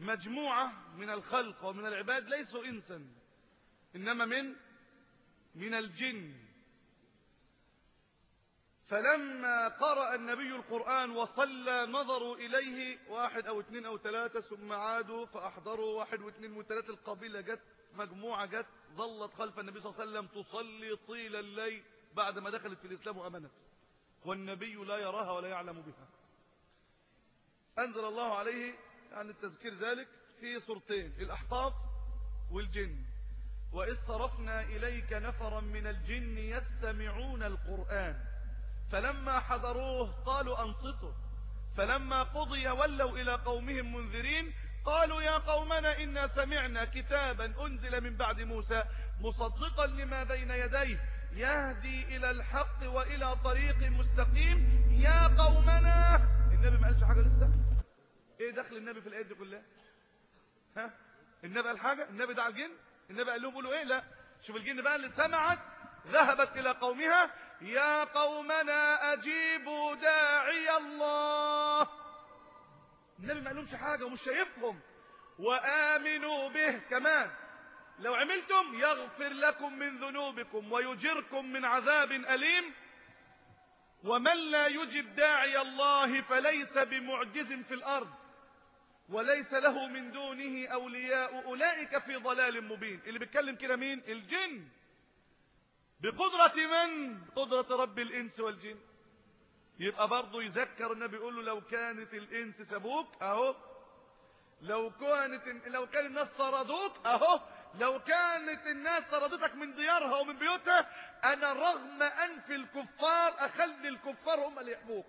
مجموعة من الخلق ومن العباد ليسوا إنسا إنما من الجن. فلما قرأ النبي القرآن وصلى نظروا إليه 1 أو 2 أو 3 ثم عادوا فأحضروا 1 و2 و3. القبيلة جت، مجموعة جت ظلت خلف النبي صلى الله عليه وسلم تصلي طيل الليل بعد ما دخلت في الإسلام وأمنت، والنبي لا يراها ولا يعلم بها. أنزل الله عليه يعني التذكير ذلك في سورتين، الأحقاف والجن. وإذ صرفنا إليك نفرا من الجن يستمعون القرآن فلما حضروه قالوا أنصتوا فلما قضي ولوا إلى قومهم منذرين قالوا يا قومنا إنا سمعنا كتابا أنزل من بعد موسى مصدقا لما بين يديه يهدي إلى الحق وإلى طريق مستقيم يا قومنا. النبي ما قالش حاجة لسه. ايه دخل النبي في الآيات دي كلها؟ ها؟ النبي قال حاجة؟ النبي دعا الجن؟ النبي قال لهم قولوا ايه؟ لا. شوف الجن بقى اللي سمعت ذهبت إلى قومها يا قومنا أجيبوا داعي الله. النبي ما قالهمش حاجة ومش شايفهم. وآمنوا به كمان لو عملتم يغفر لكم من ذنوبكم ويجركم من عذاب أليم ومن لا يجب داعي الله فليس بمعجز في الأرض وليس له من دونه أولياء أولئك في ضلال مبين. اللي بيتكلم كده مين؟ الجن. بقدرة من؟ قدرة رب الإنس والجن. يبقى برضه يذكر النبي يقول له لو كانت الإنس سابوك أهو، لو كان الناس طردوك أهو، لو كانت الناس طردتك من ديارها ومن بيوتها أنا رغم أنف الكفار أخلي الكفار هم اللي يحموك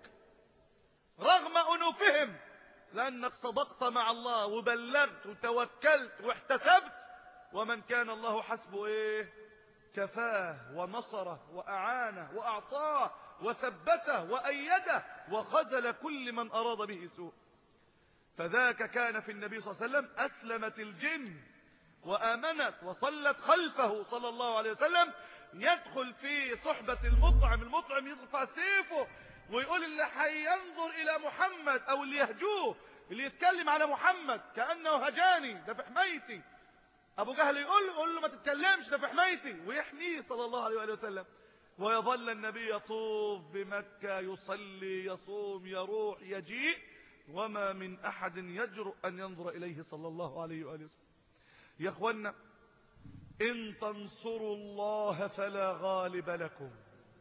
رغم أنوفهم، لأنك صدقت مع الله وبلغت وتوكلت واحتسبت، ومن كان الله حسبه إيه؟ كفاه ونصره وأعانه وأعطاه وثبته وأيده وخذل كل من أراد به سوء. فذاك كان في النبي صلى الله عليه وسلم. أسلمت الجن وآمنت وصلت خلفه صلى الله عليه وسلم. يدخل في صحبة المطعم يرفع سيفه ويقول اللي هينظر إلى محمد أو اللي يهجوه اللي يتكلم على محمد كأنه هجاني ده في حمايتي. أبو جهل يقول له ما تتكلمش ده في حمايتي ويحميه صلى الله عليه وآله وسلم. ويظل النبي يطوف بمكة يصلي يصوم يروح يجيء وما من أحد يجرؤ أن ينظر إليه صلى الله عليه وآله وسلم. يا أخوانا إن تنصروا الله فلا غالب لكم.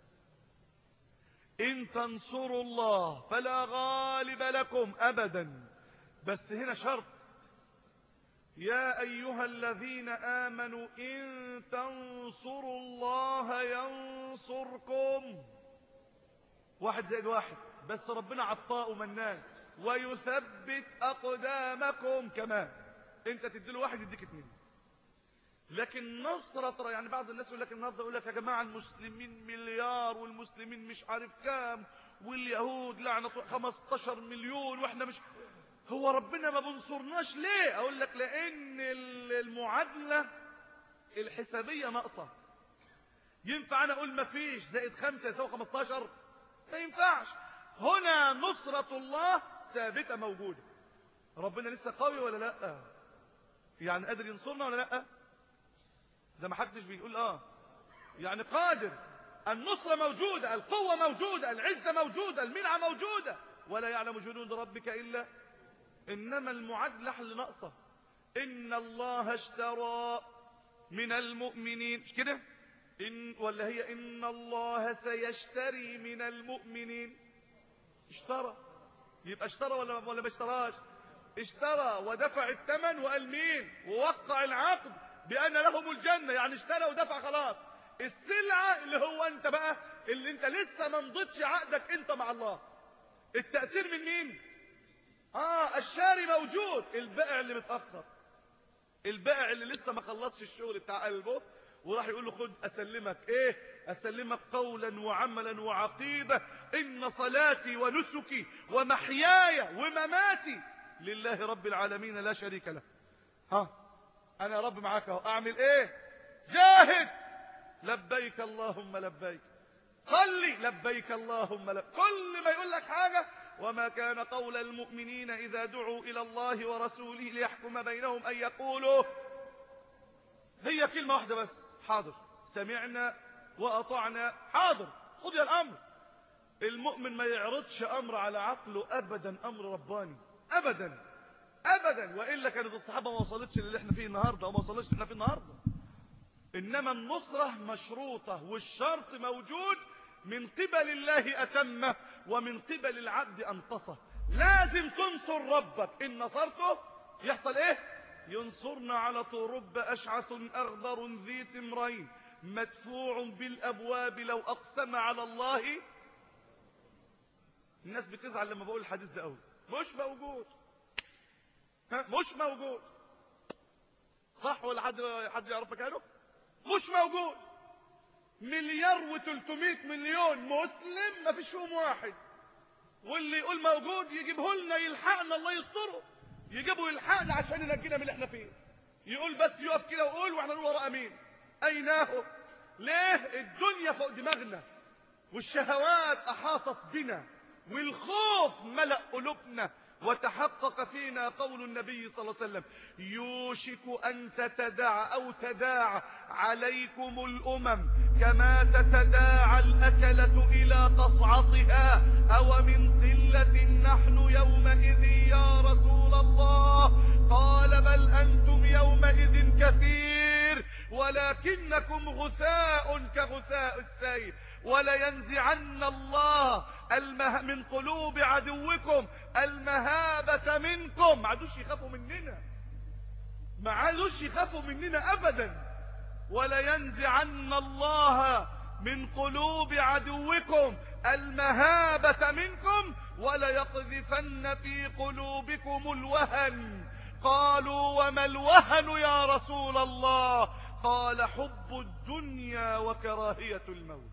إن تنصروا الله فلا غالب لكم أبدا. بس هنا شرط يا أيها الذين آمنوا إن تنصروا الله ينصركم. 1+1 بس ربنا عطاء ومنان ويثبت أقدامكم كمان. انت تديله 1 يديك 2. لكن نصرة يعني بعض الناس يقول لك النهارده يقول لك يا جماعة المسلمين مليار والمسلمين مش عارف كام واليهود لعنة 15 مليون واحنا مش هو ربنا ما بنصرناش ليه؟ اقول لك لان المعادلة الحسابية ناقصة. ينفع انا اقول ما فيش زائد 5 يساوي 15؟ ما ينفعش. هنا نصرة الله ثابتة موجودة. ربنا لسه قوي ولا لا؟ يعني قادر ينصرنا ولا لا؟ ده ما حدش بيقول يعني قادر. النصرة موجودة، القوة موجودة، العزة موجودة، المنعة موجودة، ولا يعلم جنود ربك إلا. إنما المعادلة اللي ناقصة. إن الله اشترى من المؤمنين مش كده؟ ولا هي إن الله سيشتري من المؤمنين. اشترى. يبقى اشترى ولا ما اشتراش؟ اشترى ودفع الثمن وقال مين ووقع العقد بأن لهم الجنة. يعني اشترى ودفع خلاص. السلعة اللي هو انت بقى اللي انت لسه ما مضيتش عقدك انت مع الله. التأثير من مين؟ الشاري موجود. البائع اللي متأخر، البائع اللي لسه ما خلصش الشغل بتاع قلبه وراح يقول له خد أسلمك ايه؟ أسلمك قولا وعملا وعقيدة. إن صلاتي ونسكي ومحياي ومماتي لله رب العالمين لا شريك له. أنا يا رب معاك اهو. أعمل إيه؟ جاهد. لبيك اللهم لبيك. صلي. لبيك اللهم لبيك. كل ما يقول لك حاجة وما كان قول المؤمنين إذا دعوا إلى الله ورسوله ليحكم بينهم أن يقولوا. هي كلمة واحدة بس، حاضر، سمعنا وأطعنا، حاضر، قضي الأمر. المؤمن ما يعرضش أمر على عقله أبدا، أمر رباني أبدا أبدا، وإلا كانت الصحابة ما وصلتش للي احنا فيه النهاردة، وما وصلتش اللي احنا فيه النهاردة. إنما النصرة مشروطة، والشرط موجود، من قبل الله أتمه ومن قبل العبد أنقصه. لازم تنصر ربك، إن نصرته يحصل إيه؟ ينصرنا على طرب أشعث أغبر ذي تمرين مدفوع بالأبواب لو أقسم على الله. الناس بتزعل لما بقول الحديث ده قوي. مش موجود، مش موجود، صح ولا حد يعرف مكانه؟ مش موجود. 1,300,000,000 مسلم ما فيش فيهم واحد، واللي يقول موجود يجيبه لنا يلحقنا، الله يستره، يجيبه يلحقنا عشان ينجينا من اللي احنا فيه. يقول بس يقف كده ويقول واحنا نقول ورا مين؟ ايناه؟ ليه؟ الدنيا فوق دماغنا، والشهوات احاطت بنا، والخوف ملأ قلوبنا، وتحقق فينا قول النبي صلى الله عليه وسلم: يوشك أن تتداعى أو تداعى عليكم الأمم كما تتداعى الأكلة إلى قصعتها، أو من قلة نحن يومئذ يا رسول الله؟ قال: بل أنتم يومئذ كثير ولكنكم غثاء كغثاء السيل، ولينزعن الله من قلوب عدوكم المهابة منكم. ما عادوش يخافوا مننا، ما عادوش يخافوا مننا أبدا. ولينزعن الله من قلوب عدوكم المهابة منكم وليقذفن في قلوبكم الوهن. قالوا: وما الوهن يا رسول الله؟ قال: حب الدنيا وكراهية الموت.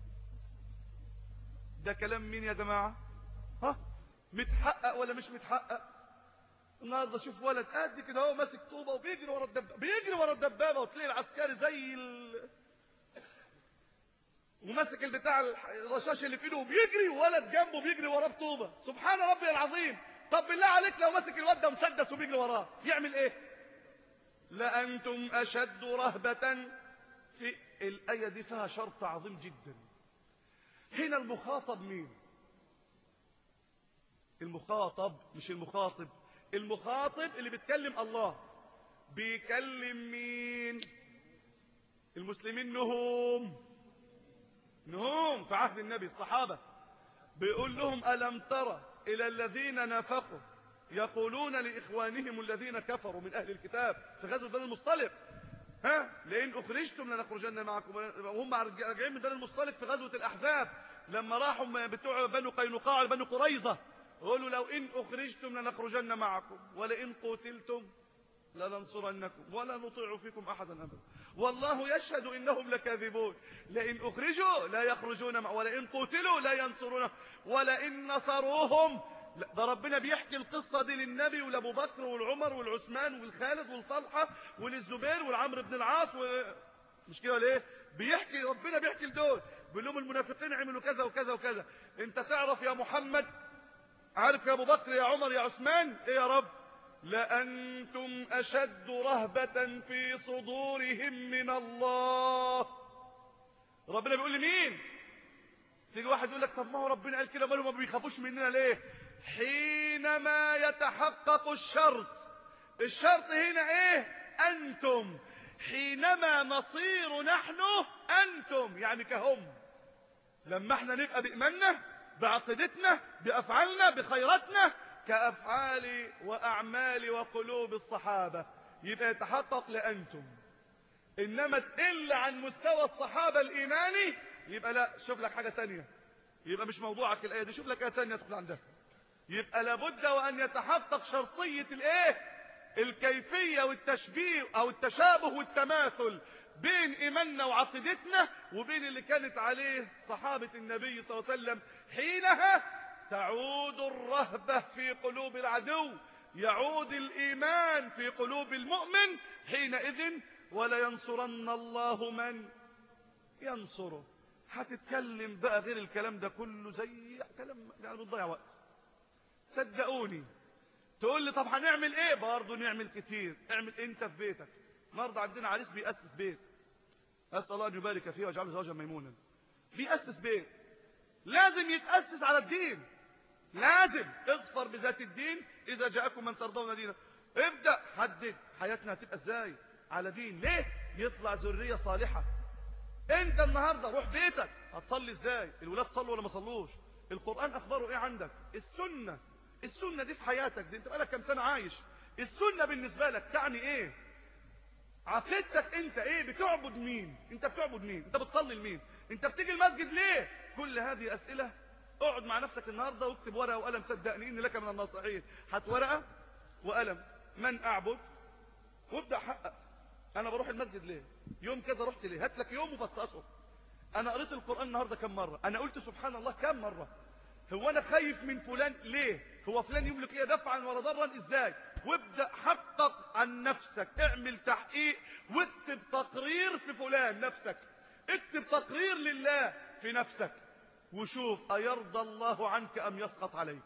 ده كلام مين يا جماعة؟ متحقق ولا مش متحقق؟ النهارده شوف ولد قد كده هو ماسك طوبه وبيجري ورا الدبابه، بيجري ورا الدبابه، وتلاقي العسكري زي وماسك البتاع الرشاش اللي في ايده وبيجري، وولد جنبه بيجري وراه بطوبه. سبحان ربي العظيم. طب بالله عليك لو ماسك الواد ده مسدس وبيجري وراه يعمل ايه؟ لأنتم أشد رهبة. في الآية دي فيها شرط عظيم جدا. هنا المخاطب مين؟ المخاطب مش المخاطب. المخاطب اللي بيتكلم الله. بيكلم مين؟ المسلمين نهم في عهد النبي، الصحابة. بيقول لهم: ألم ترى إلى الذين نافقوا يقولون لإخوانهم الذين كفروا من أهل الكتاب في غزوة بني المصطلق: لئن أخرجتم لنخرجن معكم. وهم راجعين من بني المصطلق في غزوة الأحزاب، لما راحوا بتوع بنو قينقاع لبنو قريظة، قالوا: لو إن أخرجتم لنخرجن معكم ولئن قتلتم لننصرنكم ولا نطيع فيكم أحدا أبدا والله يشهد إنهم لكاذبون. لئن أخرجوا لا يخرجون ولئن قتلوا لا ينصرون ولئن نصروهم. ده ربنا بيحكي القصة دي للنبي ولأبو بكر والعمر والعثمان والخالد والطلحة وللزبير والعمرو بن العاص مش كده ليه؟ بيحكي ربنا بيحكي لدول، بيقول لهم المنافقين عملوا كذا وكذا وكذا. انت تعرف يا محمد، عارف يا ابو بكر يا عمر يا عثمان ايه يا رب؟ لأنتم أشد رهبة في صدورهم من الله. ربنا بيقول لمين؟ تيجي واحد يقول لك: طب ما هو ربنا قال كده، مالهم ما بيخافوش مننا ليه؟ حينما يتحقق الشرط. الشرط هنا ايه؟ أنتم. حينما نصير نحن أنتم، يعني كهم. لما احنا نبقى بإيماننا بعقيدتنا بأفعالنا بخيراتنا كأفعال وأعمال وقلوب الصحابة، يبقى يتحقق لأنتم. إنما تقل عن مستوى الصحابة الإيماني يبقى لا، شوف لك حاجة تانية، يبقى مش موضوعك الآية دي، شوف لك آية تانية تدخل عندها. يبقى لابد وأن يتحقق شرطية الإيه؟ الكيفية والتشبيه أو التشابه والتماثل بين إيماننا وعقيدتنا وبين اللي كانت عليه صحابة النبي صلى الله عليه وسلم. حينها تعود الرهبة في قلوب العدو، يعود الإيمان في قلوب المؤمن. حينئذ ولينصرن الله من ينصره. هتتكلم بقى غير الكلام ده كله زي كلام يعني بتضيع وقت. صدقوني. تقول لي طب هنعمل ايه؟ برضه نعمل كتير. اعمل انت في بيتك. النهارده عندنا عريس بيأسس بيت، أسأل الله أن يبارك فيه ويجعله زوجا ميمونا. بيأسس بيت، لازم يتأسس على الدين، لازم اظفر بذات الدين إذا جاءكم من ترضون دينه. ابدأ حدد حياتنا هتبقى ازاي على دين. ليه؟ يطلع ذرية صالحة. انت النهارده روح بيتك هتصلي ازاي؟ الولاد صلوا ولا ما صلوش؟ القرآن أخباره ايه عندك؟ السنة دي في حياتك دي، انت بقالك كام سنة عايش؟ السنة بالنسبة لك تعني ايه؟ عقيدتك انت ايه؟ بتعبد مين؟ انت بتعبد مين؟ انت بتصلي لمين؟ انت بتيجي المسجد ليه؟ كل هذه اسئله. اقعد مع نفسك النهارده واكتب ورقه وقلم، صدقني اني لك من الناصحين. هات ورقه وقلم، من اعبد، وابدا حقق. انا بروح المسجد ليه؟ يوم كذا رحت ليه؟ هات لك يوم وفصصه. انا قريت القران النهارده كم مره؟ انا قلت سبحان الله كم مره؟ هو انا خايف من فلان ليه؟ هو فلان يملك ايه دفعا ولا ضرا ازاي؟ وابدأ حقق عن نفسك، اعمل تحقيق واكتب تقرير في فلان نفسك، اكتب تقرير لله في نفسك، وشوف أيرضى الله عنك أم يسخط عليك.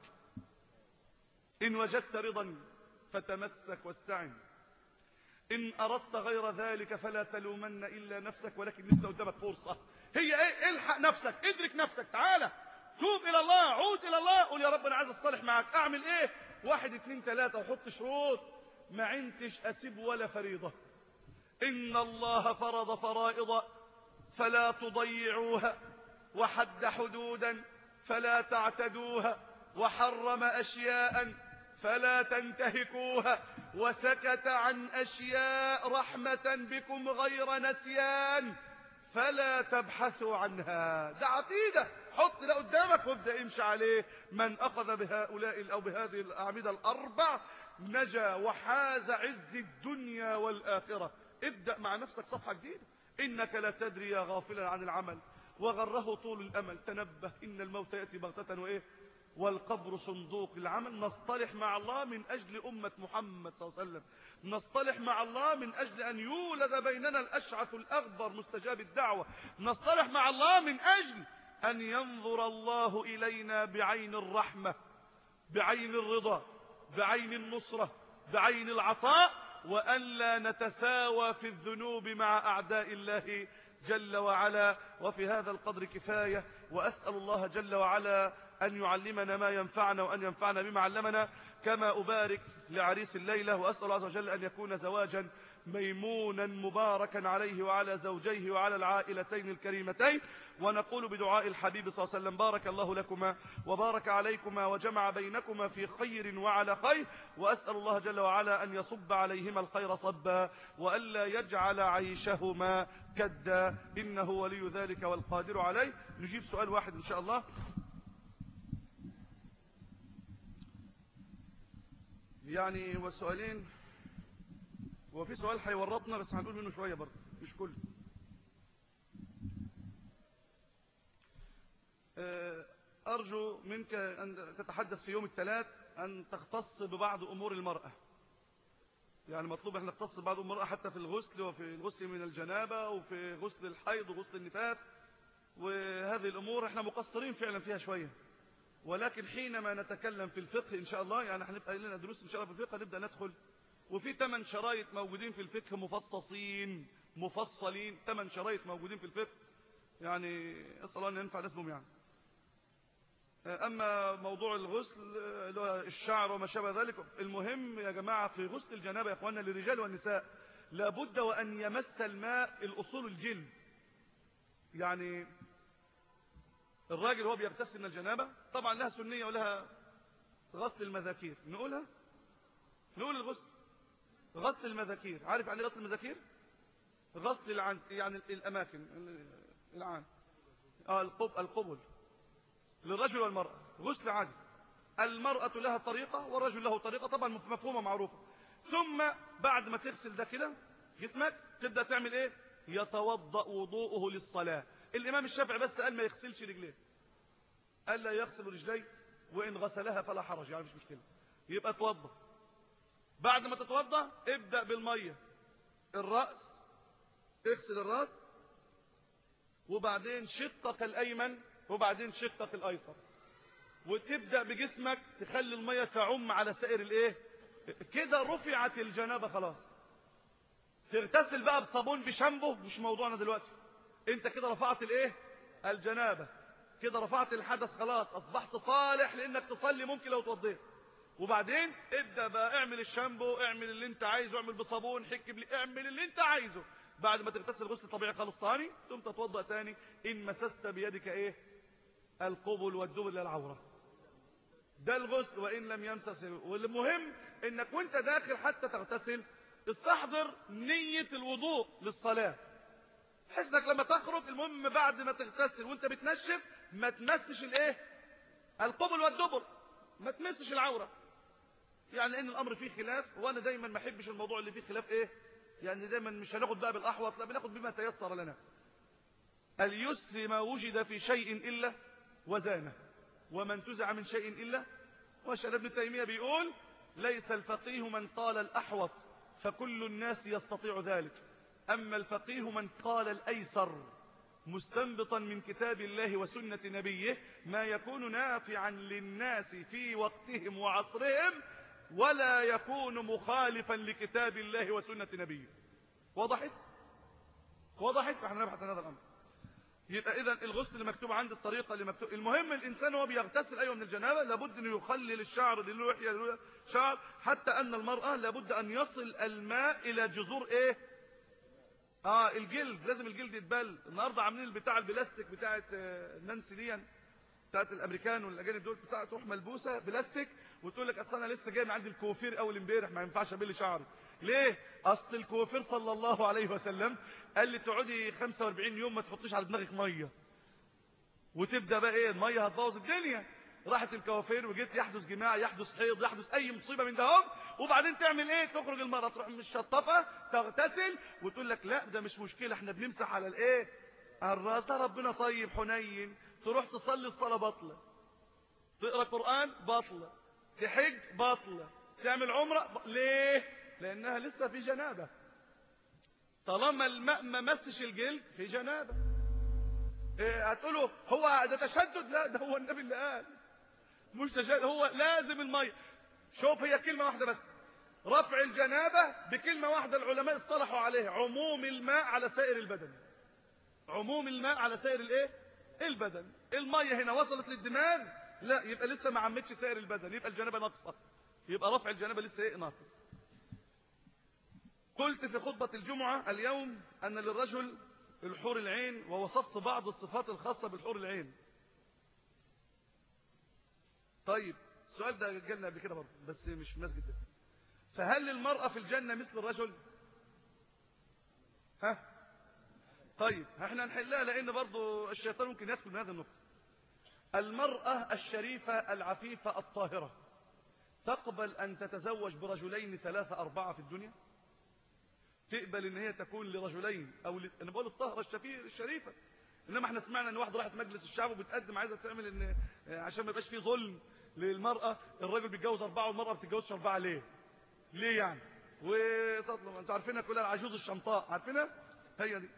إن وجدت رضا فتمسك واستعن، إن أردت غير ذلك فلا تلومن إلا نفسك، ولكن لسه قدامك فرصة. هي ايه؟ الحق نفسك، ادرك نفسك، تعالى توب إلى الله، عود إلى الله، قول يا رب أنا عايز أصالح معك، أعمل إيه؟ 1 2 3 وحط شروط. ما عنتش أسيب ولا فريضة. إن الله فرض فرائض فلا تضيعوها، وحد حدودا فلا تعتدوها، وحرم أشياء فلا تنتهكوها، وسكت عن أشياء رحمة بكم غير نسيان فلا تبحثوا عنها. ده عقيدة، حط ده قدامك وابدأ امشي عليه. من أخذ بهؤلاء أو بهذه الأعمدة الأربع نجا وحاز عز الدنيا والآخرة. ابدأ مع نفسك صفحة جديدة. إنك لا تدري يا غافلا عن العمل وغره طول الأمل، تنبه إن الموت يأتي بغتة وإيه؟ والقبر صندوق العمل. نصطلح مع الله من أجل أمة محمد صلى الله عليه وسلم، نصطلح مع الله من أجل أن يولد بيننا الأشعث الأغبر مستجاب الدعوة، نصطلح مع الله من أجل أن ينظر الله إلينا بعين الرحمة، بعين الرضا، بعين النصرة، بعين العطاء، وأن لا نتساوى في الذنوب مع أعداء الله جل وعلا. وفي هذا القدر كفاية، وأسأل الله جل وعلا أن يعلمنا ما ينفعنا وأن ينفعنا بما علمنا. كما أبارك لعريس الليلة، وأسأل الله عز وجل أن يكون زواجا ميمونا مباركا عليه وعلى زوجيه وعلى العائلتين الكريمتين. ونقول بدعاء الحبيب صلى الله عليه وسلم: بارك الله لكما وبارك عليكما وجمع بينكما في خير وعلى خير، وأسأل الله جل وعلا أن يصب عليهما الخير صبا، وألا يجعل عيشهما كدا، إنه ولي ذلك والقادر عليه. نجيب سؤال واحد إن شاء الله. يعني والسؤالين، وفي سؤال هيورطنا بس هنقول منه شوية برضه مش كله. أرجو منك أن تتحدث في يوم الثلاث أن تختص ببعض أمور المرأة. يعني مطلوب أن نختص ببعض أمور المرأة حتى في الغسل، وفي الغسل من الجنابة، وفي غسل الحيض وغسل النفاس، وهذه الأمور احنا مقصرين فعلا فيها شوية. ولكن حينما نتكلم في الفقه إن شاء الله، يعني هنبقى لنا دروس إن شاء الله في الفقه، نبدأ ندخل. وفي 8 شرايط موجودين في الفقه مفصلين 8 شرايط موجودين في الفقه، يعني أسأل الله أن ينفع ناس بهم يعني. أما موضوع الغسل الشعر وما شابه ذلك، المهم يا جماعة في غسل الجنابة يا أخواننا للرجال والنساء لابد وأن يمس الماء الأصول الجلد. يعني الراجل هو بيغتسل من الجنابة طبعا لها سنية ولها غسل المذاكير. نقول الغسل غسل المذاكير. عارف يعني غسل المذاكير؟ غسل يعني الأماكن العام، القبل للرجل والمرأة غسل عادي. المرأة لها طريقة والرجل له طريقة، طبعا مفهومة معروفة. ثم بعد ما تغسل ده كده جسمك تبدأ تعمل ايه؟ يتوضأ وضوءه للصلاة. الإمام الشافعي بس قال ما يغسلش رجليه، قال لا يغسل رجليه، وإن غسلها فلا حرج، يعني مش مشكلة. يبقى توضأ. بعد ما تتوضأ ابدأ بالمية الرأس، اغسل الرأس، وبعدين شقك الأيمن، وبعدين شقك الأيسر، وتبدأ بجسمك تخلي المية تعم على سائر الايه، كده رفعت الجنابة خلاص. تغتسل بقى بصابون بشامبو مش موضوعنا دلوقتي، انت كده رفعت الايه، الجنابة، كده رفعت الحدث خلاص، اصبحت صالح لانك تصلي ممكن لو توضيت. وبعدين ابدأ بقى اعمل الشامبو، اعمل اللي انت عايزه، اعمل بصابون، اعمل اللي انت عايزه. بعد ما تغتسل غسل طبيعي خالص تاني ثم تتوضأ تاني ان مسست بيدك ايه، القبل والدبر للعورة. ده الغسل وان لم يمسس. والمهم انك وانت داخل حتى تغتسل استحضر نية الوضوء للصلاة، بحيث انك لما تخرج المهم بعد ما تغتسل وانت بتنشف ما تمسش الايه، القبل والدبر، ما تمسش العورة. يعني ان الامر فيه خلاف، وانا دايما ما احبش الموضوع اللي فيه خلاف ايه، يعني دايما مش هناخد بقى بالاحوط، لا بناخد بما تيسر لنا. اليسر ما وجد في شيء الا وزانه، وما انتزع من شيء الا وشان. ابن تيمية بيقول ليس الفقيه من قال الاحوط فكل الناس يستطيع ذلك، اما الفقيه من قال الايسر مستنبطا من كتاب الله وسنة نبيه ما يكون نافعا للناس في وقتهم وعصرهم ولا يكون مخالفا لكتاب الله وسنة نبيه. وضحت؟ احنا نبحث عن هذا الأمر. يبقى إذن الغسل اللي مكتوب عند الطريقة اللي مكتوب. المهم الإنسان هو بيغتسل أيوة من الجنابة لابد أن يخلل الشعر اللحية شعر، حتى أن المرأة لابد أن يصل الماء إلى جذور إيه؟ الجلد، لازم الجلد يتبل. النهارده عاملين البتاع البلاستيك بتاعت نانسي دي، بتاعت الامريكان والاجانب دول، بتاعت تروح ملبوسه بلاستيك وتقول لك اصل انا لسه جاي من عند الكوافير اول امبارح ما ينفعش ابل شعري. ليه؟ اصل الكوافير صلى الله عليه وسلم قال لي تقعدي 45 يوم ما تحطيش على دماغك ميه، وتبدا بقى ايه، الميه هتبوظ الدنيا. راحت الكوافير وجيت يحدث جماع، يحدث حيض، يحدث اي مصيبه من ده، وبعدين تعمل ايه، تخرج المرأة تروح من الشطافة تغتسل وتقول لك لا ده مش مشكلة احنا بنمسح على الايه، الراس، ده ربنا طيب حنين. تروح تصلي الصلاة باطلة، تقرأ قرآن باطلة، تحج باطلة، تعمل عمرة ليه؟ لأنها لسه في جنابة. طالما الماء ما مسش الجلد في جنابة. هتقولوا هو ده تشدد؟ لا ده هو النبي اللي قال مش تشدد، هو لازم المية. شوف هي كلمة واحدة بس، رفع الجنابة بكلمة واحدة العلماء اصطلحوا عليها، عموم الماء على سائر البدن. عموم الماء على سائر الايه، البدن. المية هنا وصلت للدماغ لا يبقى لسه ما عمتش سائر البدن، يبقى الجنابة ناقصة، يبقى رفع الجنابة لسه ايه، ناقص. قلت في خطبة الجمعة اليوم أن للرجل الحور العين، ووصفت بعض الصفات الخاصة بالحور العين. طيب السؤال ده جالنا قبل كده برضه بس مش في مسجد ده. فهل المرأة في الجنة مثل الرجل؟ طيب احنا نحلها لأن برضه الشيطان ممكن يدخل من هذه النقطة. المرأة الشريفة العفيفة الطاهرة تقبل أن تتزوج برجلين 3 4 في الدنيا؟ تقبل ان هي تكون لرجلين او انا بقول الطاهره الشريفه. انما احنا سمعنا ان واحده راحت مجلس الشعب وبتقدم عايزه تعمل ان عشان ما يبقاش فيه ظلم للمراه، الراجل بيتجوز 4 والمراه ما بتتجوزش 4 ليه يعني؟ وتطلب انتوا عارفينها كلها، العجوز الشمطاء عارفينها هي دي.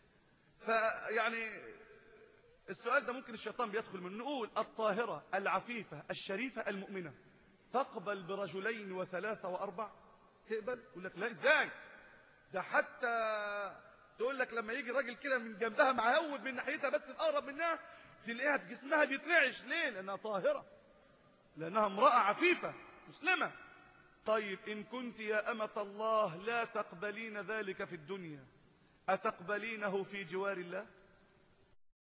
فيعني السؤال ده ممكن الشيطان بيدخل منه. نقول الطاهره العفيفه الشريفه المؤمنه تقبل برجلين و3 و4؟ تقبل؟ يقول لك لا ازاي، ده حتى تقول لك لما يجي راجل كده من جنبها معهود من ناحيتها بس تقرب منها تلاقيها بجسمها بيترعش. ليه؟ لأنها طاهرة، لأنها امرأة عفيفة مسلمة. طيب إن كنت يا أمة الله لا تقبلين ذلك في الدنيا أتقبلينه في جوار الله؟